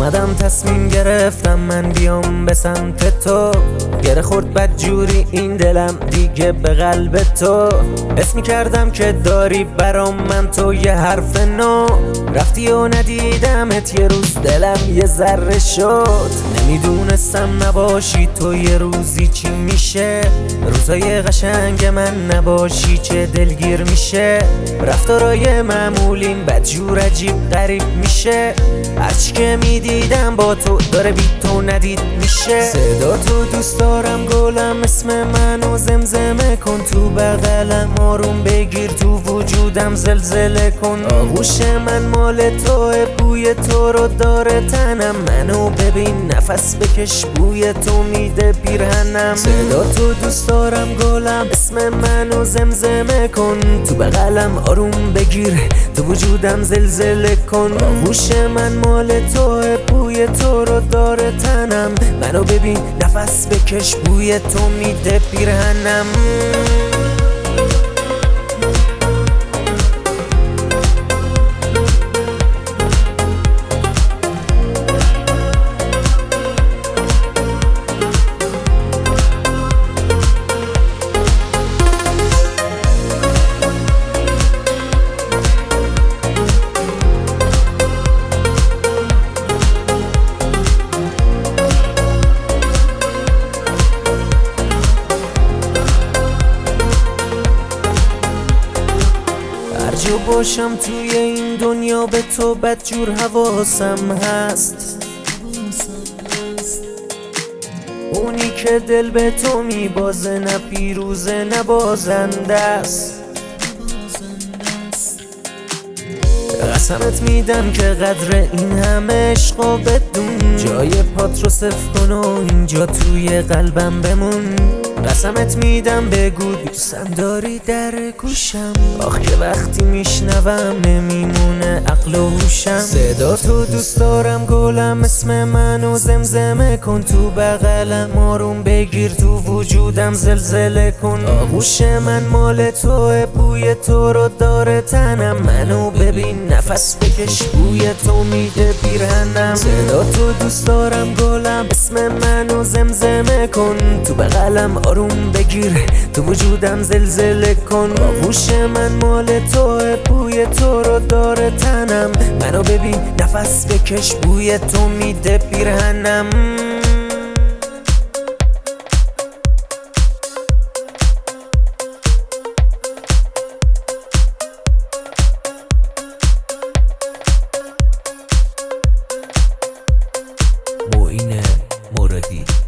اومدم تصمیم گرفتم من بیام به سمت تو، گره خورد بدجوری این دلم دیگه به قلب تو. حس میکردم که داری برام من تو یه حرف نو، رفتی و ندیدمت یه روز دلم یه ذره شد. نمیدونستم نباشی تو یه روزی چی میشه، روزای قشنگ من نباشی چه دلگیر میشه. رفتارای معمولین بدجور عجیب غریب میشه، هرچی که میدیدم با تو داره بی تو ندید میشه. صدا تو دوست دارم گلم، اسم منو زمزمه کن، تو بغلم آروم بگیر، تو وجودم زلزله کن. آغوش من مال توه، بوی تو رو داره تنم، منو ببین نفس بکش بوی تو میده پیرهنم. صدا تو دوست دارم گلم، اسم منو زمزمه کن، تو بغلم آروم بگیر، تو وجودم زلزله کن. آغوش من مال توه، بوی تو رو داره تنم، منو ببین نفس بکش بوی تو میده پیرهنم. جو باشم توی این دنیا به تو بدجور حواسم هست، اونی که دل به تو میبازه، نه پیروزه نه بازنده است. قسمت میدم که قدر این همه عشقو بدون، جای پات رو صفر کن و اینجا توی قلبم بمون. قسمت میدم بگو دوستم داری در گوشم، آخ که وقتی میشنوم نمیمونه عقل و هوشم. صدا تو دوست دارم گلم، اسم منو زمزمه کن، تو بغلم آروم بگیر، تو وجودم زلزله کن. آغوش من مال توه، بوی تو رو داره تنم، منو ببین نفس بکش بوی تو میده پیرهنم. صدا تو دوست دارم گلم، اسم منو زمزمه کن، تو بغلم آروم بگیر، تو وجودم زلزله کن. آغوش من مال توه، بوی تو رو داره تنم، منو ببین نفس بکش بوی تو میده پیرهنم. معین مرادی.